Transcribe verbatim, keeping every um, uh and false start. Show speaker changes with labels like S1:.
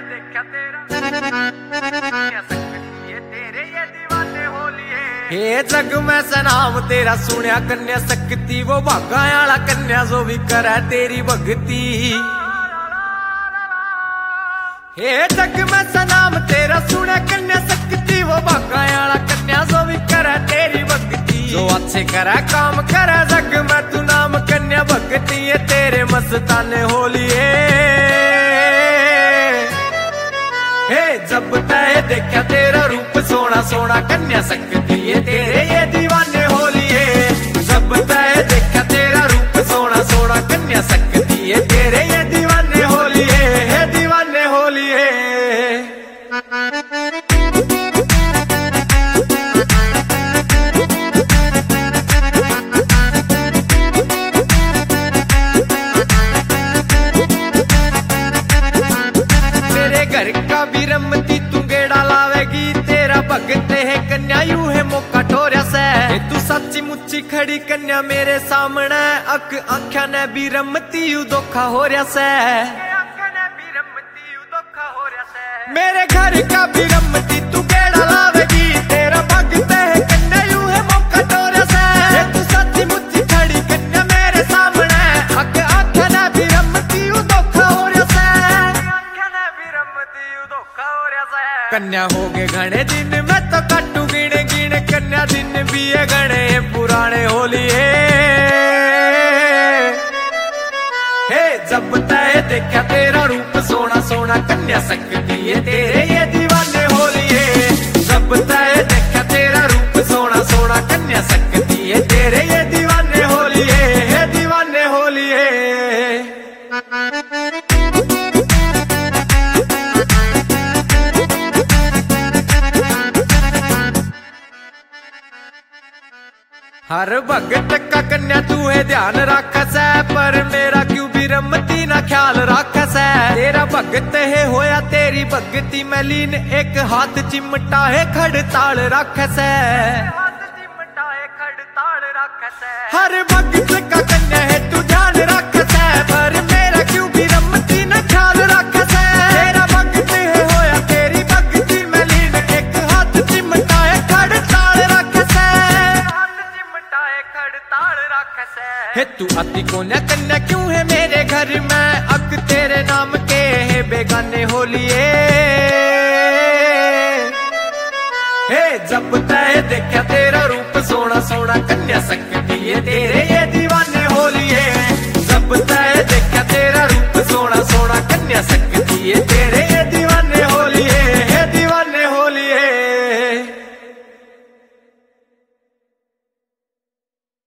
S1: देखा तेरा ये तेरे ये दीवाने होलिए। हे जग में सनाम तेरा सुनिया कन्या सकती, वो भागा आला कन्या जो भी करे तेरी भगती। हे जग में सनाम तेरा सुनिया कन्या सकती, वो भागा आला कन्या जो भी करे तेरी भगती। जो अच्छे करे काम करे जग में तू नाम कन्या भगती, ये तेरे मस्ताने होलिए। हे जब तय देखा तेरा रूप सोना सोना कन्या सकती, ये तेरे ये दीवाने होलिए। जब तय देखा तेरा रूप सोना सोना कन्या सकती, ये तेरे ये दीवाने होलिए, हे दीवाने होलिए। घर का भी रमती तू गेड़ा लावेगी, तेरा भगत है कन्या यू है मौका ठोरिया से। तू सच्ची मुच्ची खड़ी कन्या मेरे सामने, अक आख्या ने भी रमती यू धोखा हो रहा से। मेरे घर का भी रमती तू गेड़ा लावेगी, तेरा भगत है कन्या यू है मौका ठोरिया से। तू सच्ची मुच्ची खड़ी कन्या मेरे सामने, अक आख्या ने भी रमती यू धोखा हो रहा से। कन्या हो गए घने दिन मैं तो काटू गिने गिने, कन्या दिन भी है घने पुराने होलिए। हे जब तय देखा तेरा रूप सोना सोना कन्या सकती, ये तेरे ये दीवाने होलिए। जब तय देखा तेरा रूप सोना सोना कन्या सकती, ये तेरे ये दीवाने होलिए, हे दीवाने होलिए। हर भगत का कन्या तू है ध्यान राखस है, पर मेरा क्यों भी रमती ना ख्याल राखस है। तेरा भगत है होया तेरी भगती में लीन, एक हाथ चिमटा है खड़ताल राखस है। हर भगत का कन्या है तू ध्यान राखस है, पर मेरा क्यों भी रमती ना ख्याल राखस है। तेरा भगत है होया तेरी भगती में लीन, एक हाथ चिमटा है खड़ताल राखस है। हे तू अति कोन्या कन्या क्यों है मेरे घर में, अक तेरे नाम के है बेगाने होलिए। हे जब तय देखा तेरा रूप सोना सोना कन्या सकती, ये तेरे ये दीवाने होलिए। जब तय देखा तेरा रूप सोना सोना कन्या सकती, ये तेरे